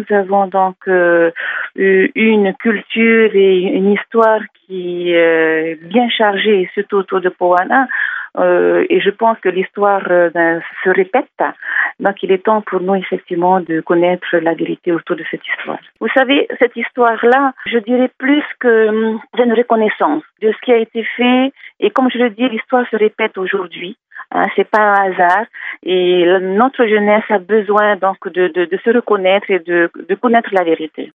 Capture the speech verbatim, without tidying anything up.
avons donc euh, une culture et une histoire qui est euh, bien chargée, surtout autour de Poana. Euh, et je pense que l'histoire euh, se répète. Donc, il est temps pour nous, effectivement, de connaître la vérité autour de cette histoire. Vous savez, cette histoire-là, je dirais plus que hum, une reconnaissance de ce qui a été fait. Et comme je le dis, l'histoire se répète aujourd'hui. Hein, c'est pas un hasard. Et notre jeunesse a besoin donc de, de, de se reconnaître et de, de connaître la vérité.